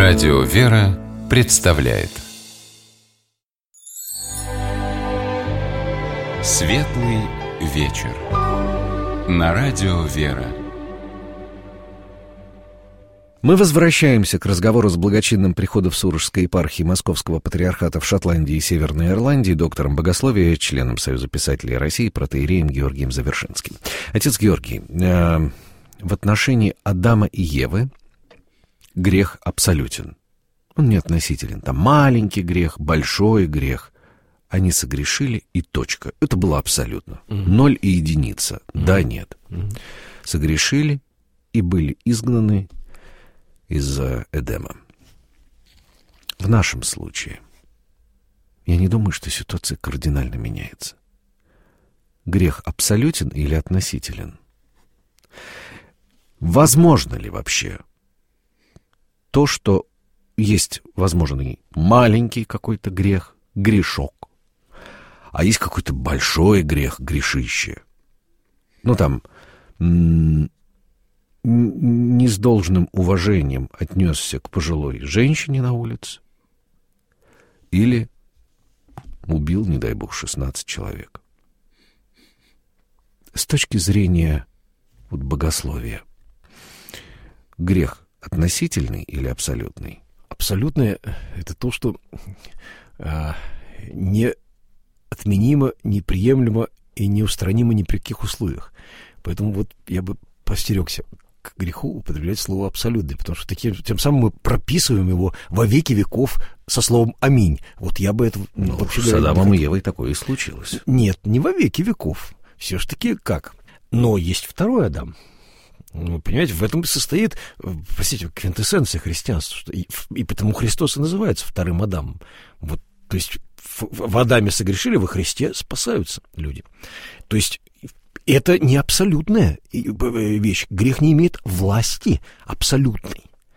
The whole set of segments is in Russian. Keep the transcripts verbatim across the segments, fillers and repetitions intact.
Радио «Вера» представляет Светлый вечер на Радио «Вера». Мы возвращаемся к разговору с благочинным приходом Сурожской епархии Московского патриархата в Шотландии и Северной Ирландии, доктором богословия, членом Союза писателей России, протоиереем Георгием Завершинским. Отец Георгий, э, в отношении Адама и Евы грех абсолютен. Он не относителен. Там маленький грех, большой грех. Они согрешили, и точка. Это было абсолютно. Mm-hmm. Ноль и единица. Mm-hmm. Да, нет. Mm-hmm. Согрешили и были изгнаны из Эдема. В нашем случае я не думаю, что ситуация кардинально меняется. Грех абсолютен или относителен? Возможно ли вообще то, что есть возможный маленький какой-то грех, грешок, а есть какой-то большой грех, грешище? Ну, там, м- не с должным уважением отнесся к пожилой женщине на улице или убил, не дай бог, шестнадцать человек. С точки зрения вот, богословия, грех относительный или абсолютный? Абсолютное — это то, что а, неотменимо, неприемлемо и неустранимо ни при каких условиях. Поэтому вот я бы постерегся к греху употреблять слово «абсолютный», потому что таким, тем самым мы прописываем его во веки веков со словом «аминь». Вот я бы это... Ну, вообще с Адамом и Евой такое и случилось. Нет, не во веки веков. Все-таки как? Но есть второй Адам. Ну, понимаете, в этом и состоит, простите, квинтэссенция христианства. Что и, и потому Христос и называется вторым Адамом. Вот, то есть в, в Адаме согрешили, во Христе спасаются люди. То есть это не абсолютная вещь. Грех не имеет власти абсолютной.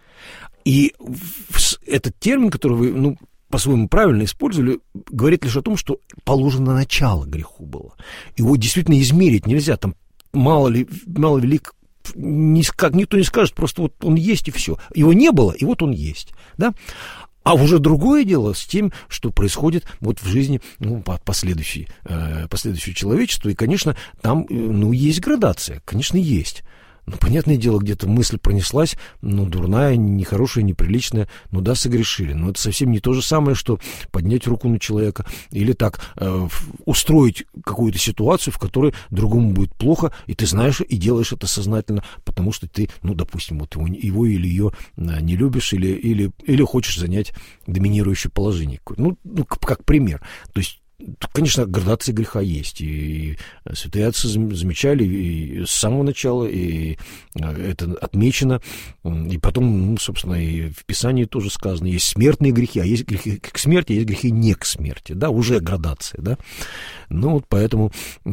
И этот термин, который вы, ну, по-своему правильно использовали, говорит лишь о том, что положено начало греху было. Его действительно измерить нельзя. Там мало ли, мало ли, никак, никто не скажет, просто вот он есть и все. Его не было, и вот он есть. Да? А уже другое дело с тем, что происходит вот в жизни, ну, последующей, э, последующего человечества. И, конечно, там, ну, есть градация. Конечно, есть. Ну, понятное дело, где-то мысль пронеслась, ну, дурная, нехорошая, неприличная, ну, да, согрешили. Но это совсем не то же самое, что поднять руку на человека или так э, устроить какую-то ситуацию, в которой другому будет плохо, и ты знаешь и делаешь это сознательно, потому что ты, ну, допустим, вот его, его или ее не любишь, или, или, или хочешь занять доминирующее положение. Ну, ну как пример. То есть, конечно, градация греха есть, и святые отцы замечали и с самого начала, и это отмечено, и потом, ну, собственно, и в Писании тоже сказано, есть смертные грехи, а есть грехи к смерти, а есть грехи не к смерти, да, уже градация, да, ну, вот поэтому,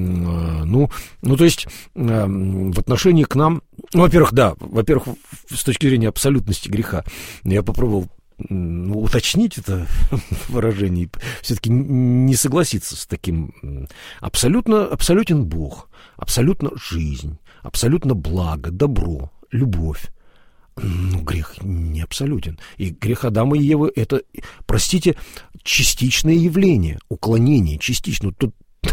ну, ну, то есть в отношении к нам, ну, во-первых, да, во-первых, с точки зрения абсолютности греха, я попробовал Ну, уточнить это выражение, все-таки не согласиться с таким. Абсолютно, абсолютен Бог, абсолютно жизнь, абсолютно благо, добро, любовь. Ну, грех не абсолютен. И грех Адама и Евы — это, простите, частичное явление, уклонение, частично. Тут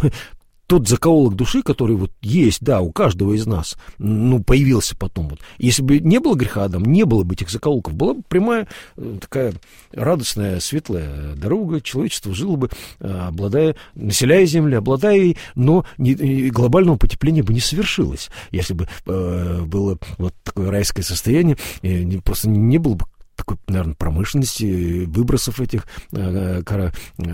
тот закоулок души, который вот есть, да, у каждого из нас, ну, появился потом. Вот. Если бы не было греха Адама, не было бы этих закоулков, была бы прямая, такая радостная, светлая дорога, человечество жило бы, обладая, населяя землю, обладая ей, но не, глобального потепления бы не совершилось, если бы э, было вот такое райское состояние, э, просто не было бы такой, наверное, промышленности, выбросов этих э, кора,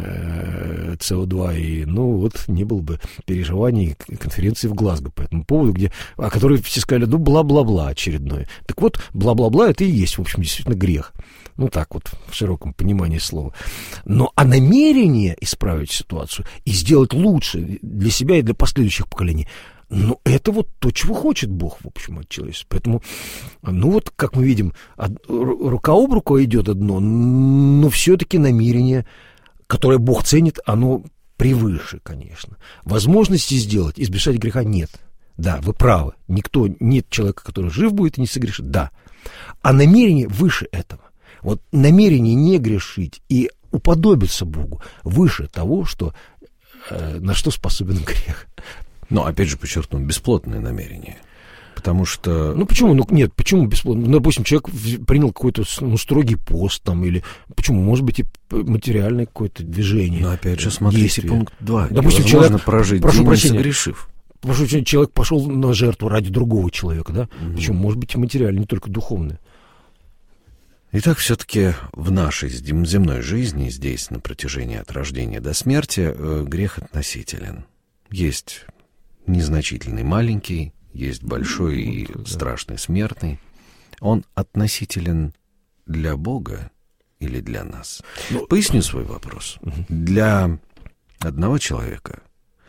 э, С О два, и, ну, вот, не было бы переживаний конференции в Глазго по этому поводу, где, о которой все сказали, ну, бла-бла-бла очередное. Так вот, бла-бла-бла — это и есть, в общем, действительно грех. Ну, так вот, в широком понимании слова. Но а намерение исправить ситуацию и сделать лучше для себя и для последующих поколений, ну, это вот то, чего хочет Бог, в общем, от человечества. Поэтому, ну, вот, как мы видим, рука об руку идет одно, но все-таки намерение, которое Бог ценит, оно превыше, конечно. Возможности сделать, избежать греха нет. Да, вы правы. Никто, нет человека, который жив будет и не согрешит. Да. А намерение выше этого. Вот намерение не грешить и уподобиться Богу выше того, что, э, на что способен грех. Но, опять же, подчеркну, бесплотное намерение. Потому что... Ну, почему? Ну, нет, почему бесплотно? Ну, допустим, человек принял какой-то, ну, строгий пост там, или... Почему? Может быть, и материальное какое-то движение. Но, опять же, смотрите, действие. Пункт два. Допустим, невозможно человек... прожить прошу день, прощения, не согрешив. Прошу прощения, человек пошел на жертву ради другого человека, да? Mm-hmm. Почему? Может быть, и материальное, не только духовное. Итак, все-таки в нашей земной жизни, здесь, на протяжении от рождения до смерти, грех относителен. Есть незначительный маленький, есть большой и да. страшный смертный. Он относителен для Бога или для нас? Ну, поясню свой вопрос. Угу. Для одного человека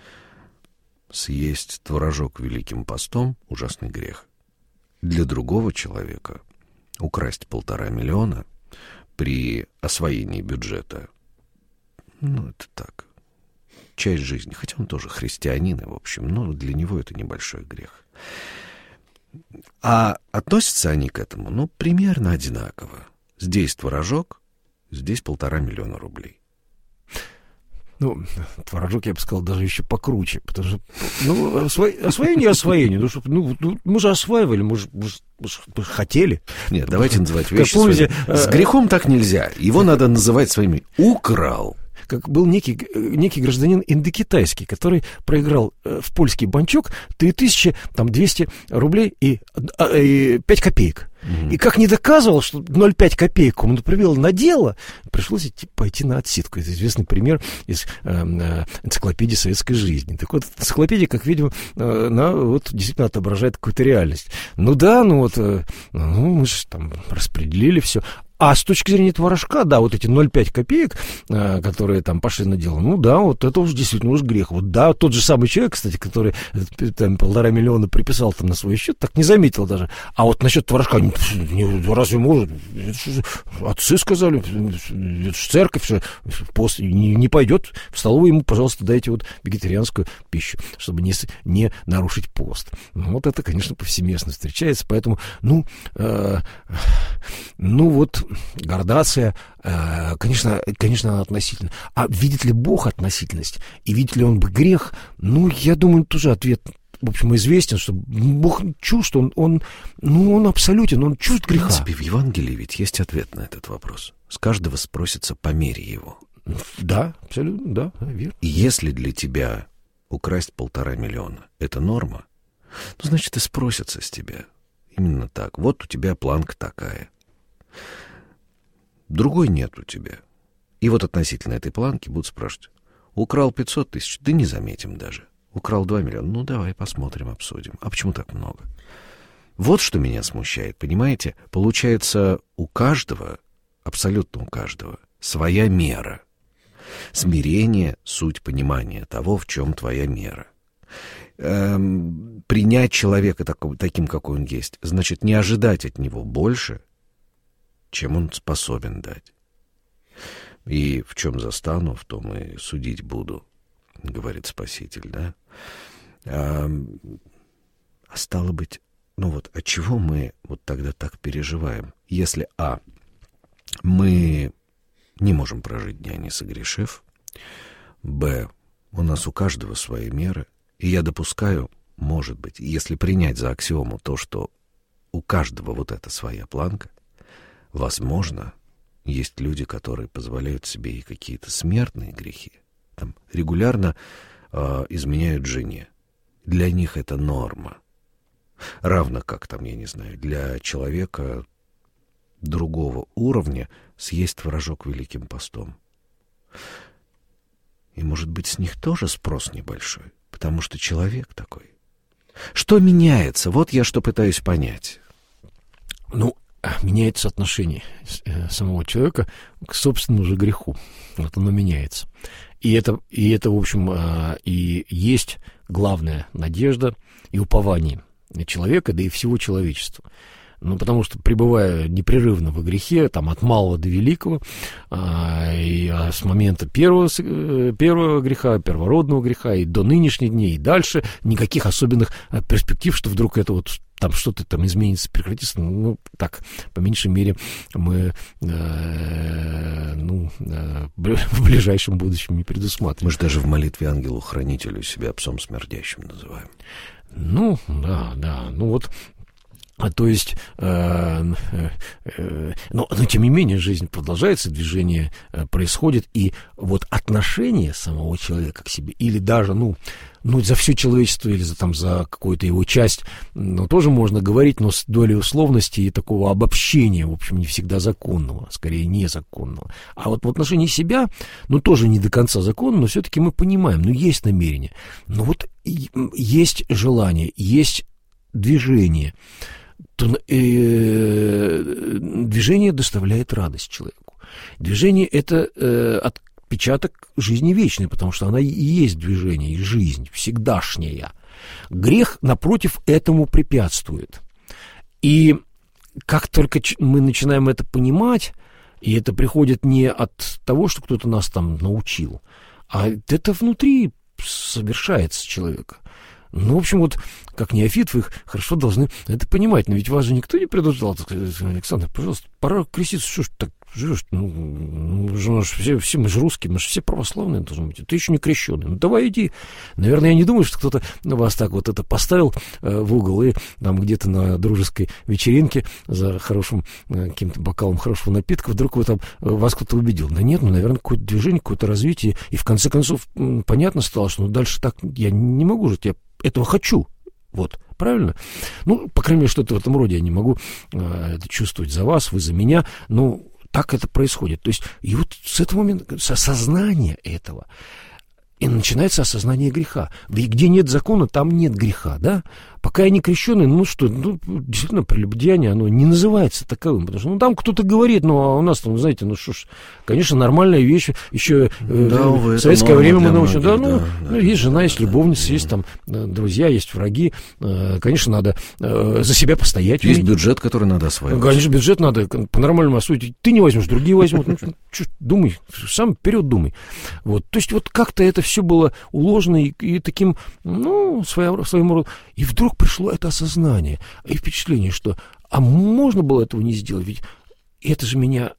съесть творожок великим постом — ужасный грех. Для другого человека украсть полтора миллиона при освоении бюджета, ну, это так, часть жизни. Хотя он тоже христианин, в общем, но для него это небольшой грех. А относятся они к этому, ну, примерно одинаково. Здесь творожок, здесь полтора миллиона рублей. Ну, творожок, я бы сказал, даже еще покруче, потому что, ну, осво... освоение, освоение, ну, чтобы, ну, ну, мы же осваивали, мы же, мы же, мы же хотели. Нет, давайте называть вещи своими. С грехом так нельзя, его надо называть своими. Украл. Как был некий, некий гражданин индокитайский, который проиграл э, в польский банчок три тысячи двести рублей и, э, и пять копеек. Mm-hmm. И как не доказывал, что ноль целых пять десятых копеек он привел на дело, пришлось идти, пойти на отсидку. Это известный пример из э, э, энциклопедии советской жизни. Так вот, энциклопедия, как видимо, э, она вот, действительно отображает какую-то реальность. Ну да, ну вот, э, ну, мы же там распределили все. А с точки зрения творожка, да, вот эти ноль целых пять десятых копеек, э, которые там пошли на дело, ну да, вот это уже действительно уж грех. Вот да, тот же самый человек, кстати, который там полтора миллиона приписал там на свой счет, так не заметил даже. А вот насчет творожка, разве может? Отцы сказали, это же церковь, что пост не, не пойдет в столовую, ему, пожалуйста, дайте вот вегетарианскую пищу, чтобы не, не нарушить пост. Ну, вот это, конечно, повсеместно встречается, поэтому, ну, э, ну вот, гордация, э, конечно, конечно, она относительна. А видит ли Бог относительность? И видит ли он бы грех? Ну, я думаю, тоже ответ, в общем, известен, что Бог чужд, он, он, ну, он абсолютен, он чужд греха. В принципе, в Евангелии ведь есть ответ на этот вопрос. С каждого спросится по мере его. Да, абсолютно, да, верно. И если для тебя украсть полтора миллиона — это норма, ну, значит, и спросятся с тебя. Именно так. Вот у тебя планка такая. Другой нет у тебя. И вот относительно этой планки будут спрашивать: украл пятьсот тысяч? Да не заметим даже. Украл два миллиона? Ну, давай посмотрим, обсудим. А почему так много? Вот что меня смущает, понимаете? Получается, у каждого, абсолютно у каждого, своя мера. Смирение — суть понимания того, в чем твоя мера. Эм, принять человека такого, таким, какой он есть, значит, не ожидать от него больше, чем он способен дать. И в чем застану, в том и судить буду, говорит Спаситель, да? А, а стало быть, ну вот, от чего мы вот тогда так переживаем? Если, а, мы не можем прожить дня, не согрешив, б, у нас у каждого свои меры, и я допускаю, может быть, если принять за аксиому то, что у каждого вот эта своя планка, возможно, есть люди, которые позволяют себе и какие-то смертные грехи. Там регулярно э, изменяют жене. Для них это норма. Равно как, там, я не знаю, для человека другого уровня съесть творожок великим постом. И, может быть, с них тоже спрос небольшой, потому что человек такой. Что меняется? Вот я что пытаюсь понять. Ну, меняется отношение самого человека к собственному же греху. Вот оно меняется. И это, и это, в общем, и есть главная надежда и упование человека, да и всего человечества. Ну, потому что, пребывая непрерывно во грехе, там, от малого до великого, а, и а с момента первого, первого греха, первородного греха, и до нынешних дней, и дальше, никаких особенных перспектив, что вдруг это вот там что-то там изменится, прекратится, ну, так, по меньшей мере, мы э, ну, э, в ближайшем будущем не предусматриваем. Мы же даже в молитве ангелу-хранителю себя псом смердящим называем. Ну, да, да, ну вот... А то есть, э, э, э, но, но тем не менее жизнь продолжается, движение э, происходит, и вот отношение самого человека к себе, или даже, ну, ну за все человечество, или за, там, за какую-то его часть, ну, тоже можно говорить, но с долей условности и такого обобщения, в общем, не всегда законного, скорее незаконного. А вот в отношении себя, ну, тоже не до конца законно, но все-таки мы понимаем, ну, есть намерение, ну, вот есть желание, есть движение, то э, движение доставляет радость человеку. Движение — это э, отпечаток жизни вечной, потому что она и есть движение, и жизнь, всегдашняя. Грех, напротив, этому препятствует. И как только мы начинаем это понимать, и это приходит не от того, что кто-то нас там научил, а это внутри совершается человека. Ну, в общем, вот, как неофит, вы хорошо должны это понимать. Но ведь вас же никто не предупреждал. Александр, пожалуйста, пора креститься. Что ж ты так живешь? Ну, ну все, все, мы же русские, мы же все православные должны быть. Ты еще не крещеный. Ну, давай иди. Наверное, я не думаю, что кто-то вас так вот это поставил э, в угол и там где-то на дружеской вечеринке за хорошим э, каким-то бокалом хорошего напитка вдруг вы, там, э, вас кто-то убедил. Да нет, ну, наверное, какое-то движение, какое-то развитие. И в конце концов м, понятно стало, что ну, дальше так я не могу жить. Я этого хочу. Вот, правильно? Ну, по крайней мере, что-то в этом роде я не могу э, это чувствовать за вас, вы за меня. Ну, так это происходит. То есть, и вот с этого момента, с осознания этого, и начинается осознание греха. Ведь где нет закона, там нет греха, да? Пока я не крещеный, ну что, ну, действительно, прелюбодеяние, оно не называется таковым, потому что, ну, там кто-то говорит, ну, а у нас там, знаете, ну, что ж, конечно, нормальная вещь, еще э, да, увы, в советское время мы научим, да, ну, да, ну да, есть да, жена, да, есть да, любовница, да, есть там друзья, есть враги, э, конечно, надо э, за себя постоять. Есть уметь. бюджет, который надо осваивать. Конечно, бюджет надо по-нормальному освоить. Ты не возьмешь, другие возьмут. Ну, что, думай, сам вперед думай. Вот. То есть вот как-то это все было уложено и, и таким, ну, своим, своим родом. И вдруг пришло это осознание и впечатление, что а можно было этого не сделать? Ведь это же меня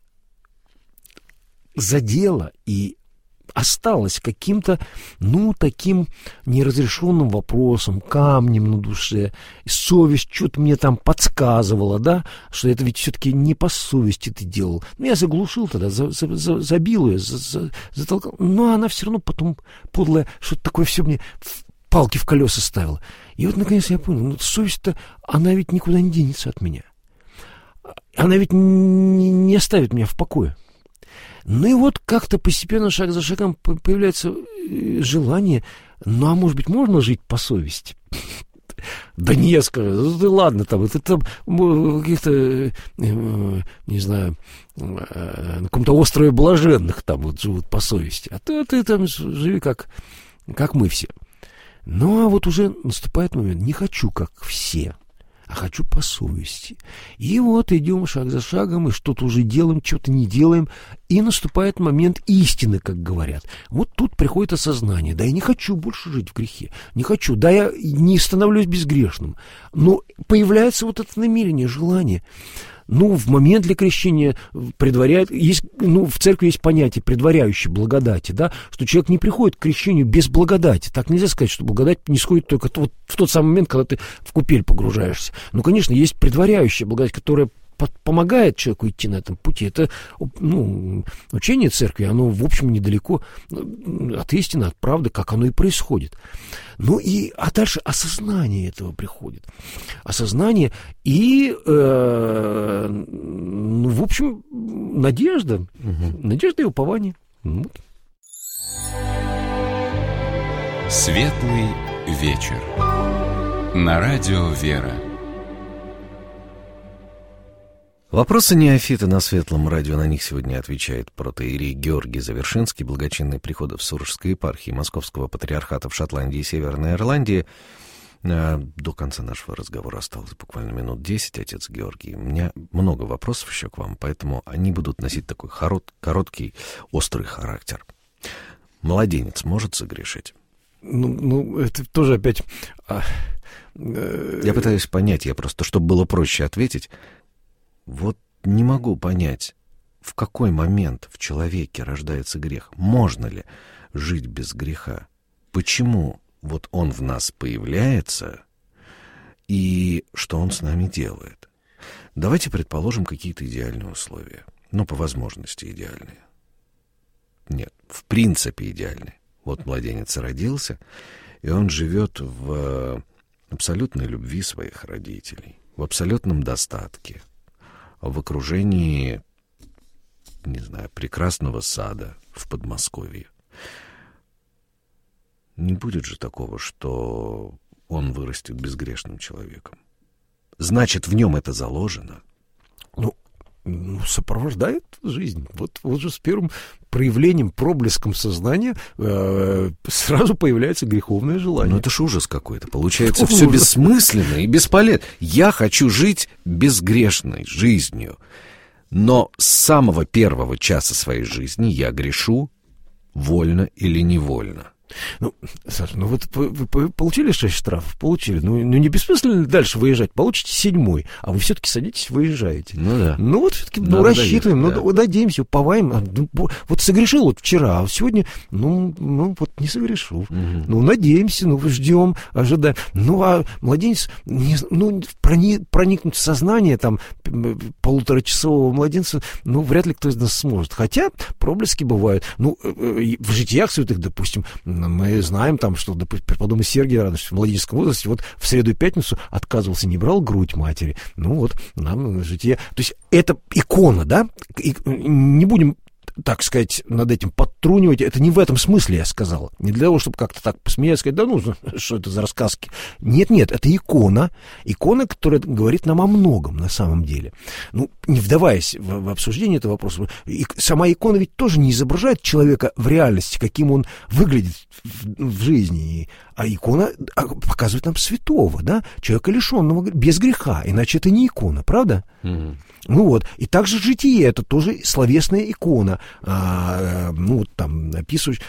задело и осталось каким-то, ну, таким неразрешенным вопросом, камнем на душе. И совесть что-то мне там подсказывала, да, что это ведь все-таки не по совести ты делал. Ну, я заглушил тогда, за, за, за, забил ее, за, за, затолкал. Но она все равно потом, подлая, что-то такое все мне палки в колеса ставила. И вот, наконец, я понял, ну, совесть-то, она ведь никуда не денется от меня. Она ведь не, не оставит меня в покое. Ну и вот как-то постепенно, шаг за шагом, появляется желание, ну а может быть, можно жить по совести? Да нет, скажи, ну ты ладно, там, это там каких-то, не знаю, на каком-то острове блаженных там вот живут по совести, а ты, ты там живи как, как мы все. Ну а вот уже наступает момент, не хочу как все, а хочу по совести. И вот идем шаг за шагом, и что-то уже делаем, что-то не делаем, и наступает момент истины, как говорят. Вот тут приходит осознание, да я не хочу больше жить в грехе, не хочу, да я не становлюсь безгрешным. Но появляется вот это намерение, желание. Ну, в момент для крещения предваряет, есть, ну, в церкви есть понятие предваряющей благодати, да, что человек не приходит к крещению без благодати. Так нельзя сказать, что благодать не сходит только вот в тот самый момент, когда ты в купель погружаешься. Ну, конечно, есть предваряющая благодать, которая помогает человеку идти на этом пути. Это, ну, учение церкви, оно, в общем, недалеко от истины, от правды, как оно и происходит. Ну и, а дальше осознание этого приходит. Осознание и, э, ну, в общем, надежда. Угу. Надежда и упование. Вот. Светлый вечер. На радио «Вера». Вопросы неофита на Светлом радио, на них сегодня отвечает протоиерей Георгий Завершинский, благочинный приходов Сурожской епархии Московского патриархата в Шотландии и Северной Ирландии. До конца нашего разговора осталось буквально минут десять, отец Георгий. У меня много вопросов еще к вам, поэтому они будут носить такой корот, короткий, острый характер. Младенец может согрешить? ну, ну, это тоже опять... Я пытаюсь понять, я просто, чтобы было проще ответить, вот не могу понять, в какой момент в человеке рождается грех. Можно ли жить без греха? Почему вот он в нас появляется, и что он с нами делает? Давайте предположим какие-то идеальные условия. Ну, по возможности идеальные. Нет, в принципе идеальные. Вот младенец родился, и он живет в абсолютной любви своих родителей, в абсолютном достатке, в окружении, не знаю, прекрасного сада в Подмосковье. Не будет же такого, что он вырастет безгрешным человеком. Значит, в нем это заложено. Ну, ну сопровождает жизнь. Вот, вот же с первым проявлением, проблеском сознания э, сразу появляется греховное желание. Ну, это ж ужас какой-то. Получается, все бессмысленно и бесполезно. Я хочу жить безгрешной жизнью. Но с самого первого часа своей жизни я грешу, вольно или невольно. Ну, Саша, ну вот вы, вы получили шесть штрафов? Получили. Ну, ну не бессмысленно дальше выезжать. Получите седьмой, а вы все-таки садитесь, выезжаете. Ну да. Ну вот все-таки ну, рассчитываем, доехать, ну да. Надеемся, уповаем. Ну, вот согрешил вот вчера, а сегодня, ну, ну вот не согрешил. Угу. Ну, надеемся, ну, ждем, ожидаем. Ну, а младенец, не, ну, проник, проникнуть в сознание там полуторачасового младенца, ну, вряд ли кто из нас сможет. Хотя проблески бывают. Ну, в житиях святых, допустим, мы знаем, там, что, допустим, преподобный Сергий Радонежский в младенческом возрасте вот в среду и пятницу отказывался, не брал грудь матери. Ну вот, нам житие... То есть это икона, да? И не будем, так сказать, над этим подтрунивать. Это не в этом смысле я сказал. Не для того, чтобы как-то так посмеяться, сказать, да ну, что это за рассказки. Нет-нет, это икона. Икона, которая говорит нам о многом на самом деле. Ну, не вдаваясь в, в обсуждение этого вопроса, и сама икона ведь тоже не изображает человека в реальности, каким он выглядит в, в жизни. А икона показывает нам святого, да? Человека лишенного, без греха. Иначе это не икона, правда? Mm-hmm. Ну вот, и также житие, это тоже словесная икона, а, ну, там, описываешь,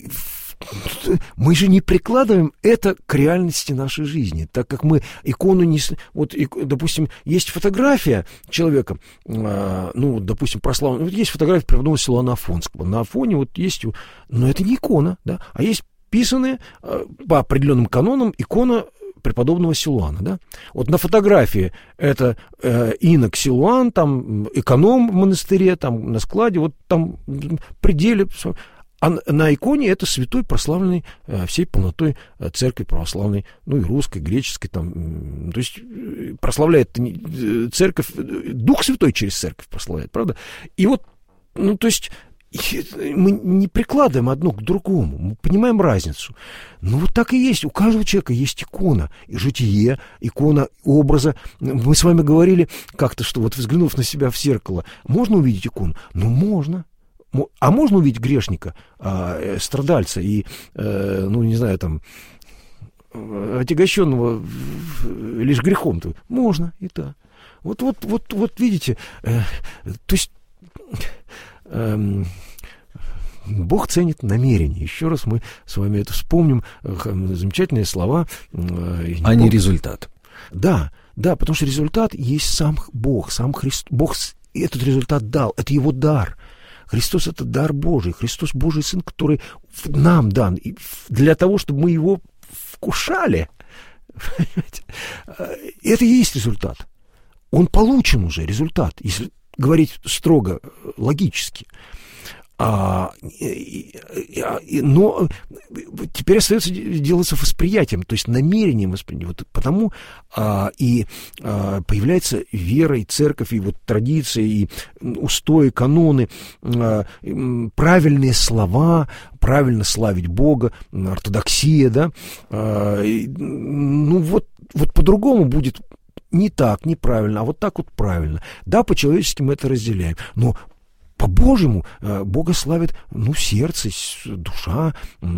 мы же не прикладываем это к реальности нашей жизни, так как мы икону не... Вот, допустим, есть фотография человека, а, ну, допустим, прославленного, вот есть фотография преподобного Силуана Афонского, на фоне вот есть, но это не икона, да, а есть писанная по определенным канонам икона преподобного Силуана, да? Вот на фотографии это э, инок Силуан, там эконом в монастыре, там на складе, вот там в пределе. А на иконе это святой, прославленный э, всей полнотой э, церкви православной, ну и русской, греческой, там, э, то есть э, прославляет э, церковь, э, Дух Святой через церковь прославляет, правда? И вот, ну то есть... мы не прикладываем одно к другому, мы понимаем разницу. Ну, вот так и есть. У каждого человека есть икона. И житие, икона образа. Мы с вами говорили как-то, что вот взглянув на себя в зеркало, можно увидеть икону? Ну, можно. А можно увидеть грешника, а, страдальца и, э, ну, не знаю, там, отягощенного лишь грехом-то? Можно и да. Вот, вот, вот, вот видите, э, то есть... Бог ценит намерение. Еще раз мы с вами это вспомним. Замечательные слова. Не а не результат. Да, да, потому что результат есть сам Бог, сам Христос. Бог этот результат дал, это его дар. Христос — это дар Божий. Христос — Божий Сын, который нам дан для того, чтобы мы его вкушали. Это и есть результат. Он получен уже, результат, если говорить строго, логически. А, и, и, но теперь остается делаться восприятием, то есть намерением восприятия. Вот потому а, и а, появляется вера, и церковь, и вот традиции, и устои, каноны, а, правильные слова, правильно славить Бога, ортодоксия, да. А, и, ну вот, вот по-другому будет. Не так, неправильно, а вот так вот правильно. Да, по-человечески мы это разделяем. Но по-божьему Бога славит, ну, сердце, душа,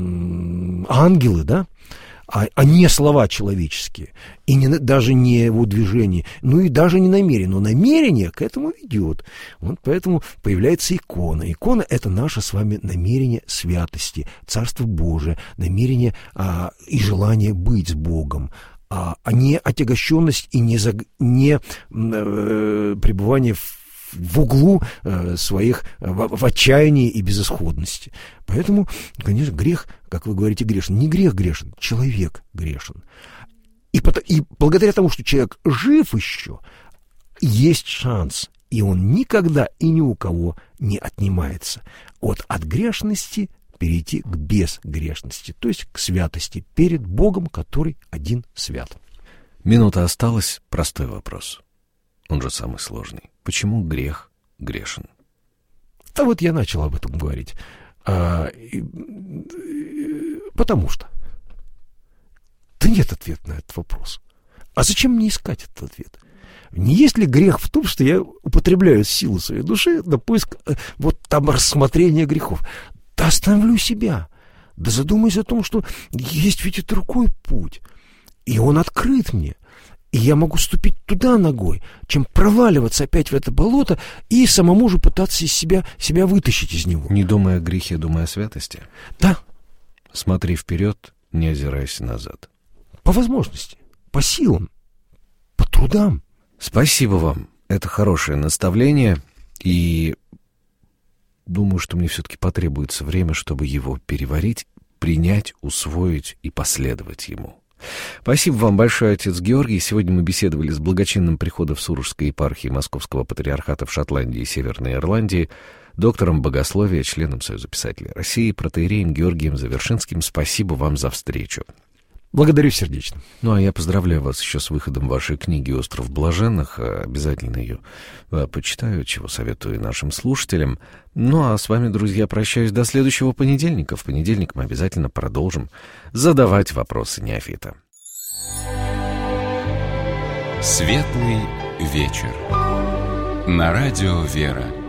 ангелы, да? А, а не слова человеческие, и не, даже не его движение, ну и даже не намерение, но намерение к этому ведет. Вот поэтому появляется икона. Икона — это наше с вами намерение святости, Царство Божие, намерение а, и желание быть с Богом, а, а не отягощенность и не, заг... не э, пребывание в в углу э, своих, в, в отчаянии и безысходности. Поэтому, конечно, грех, как вы говорите, грешен. Не грех грешен, человек грешен. И, потом, и благодаря тому, что человек жив еще, есть шанс, и он никогда и ни у кого не отнимается. Вот от грешности перейти к безгрешности, то есть к святости перед Богом, который один свят. Минута осталась. Простой вопрос. Он же самый сложный. Почему грех грешен? Да вот я начал об этом говорить. А, и, и, потому что. Да нет ответа на этот вопрос. А зачем мне искать этот ответ? Не есть ли грех в том, что я употребляю силу своей души на поиск вот там рассмотрения грехов? Да остановлю себя. Да задумаюсь о том, что есть ведь и другой путь. И он открыт мне. И я могу ступить туда ногой, чем проваливаться опять в это болото и самому же пытаться из себя, себя вытащить из него. Не думая о грехе, думая о святости? Да. Смотри вперед, не озирайся назад. По возможности, по силам, по трудам. Спасибо вам. Это хорошее наставление. И думаю, что мне все-таки потребуется время, чтобы его переварить, принять, усвоить и последовать ему. Спасибо вам большое, отец Георгий. Сегодня мы беседовали с благочинным приходом Сурожской епархии Московского патриархата в Шотландии и Северной Ирландии, доктором богословия, членом Союза писателей России, протоиереем Георгием Завершинским. Спасибо вам за встречу. Благодарю сердечно. Ну, а я поздравляю вас еще с выходом вашей книги «Остров блаженных». Обязательно ее почитаю, чего советую и нашим слушателям. Ну, а с вами, друзья, прощаюсь до следующего понедельника. В понедельник мы обязательно продолжим задавать вопросы неофита. Светлый вечер. На радио «Вера».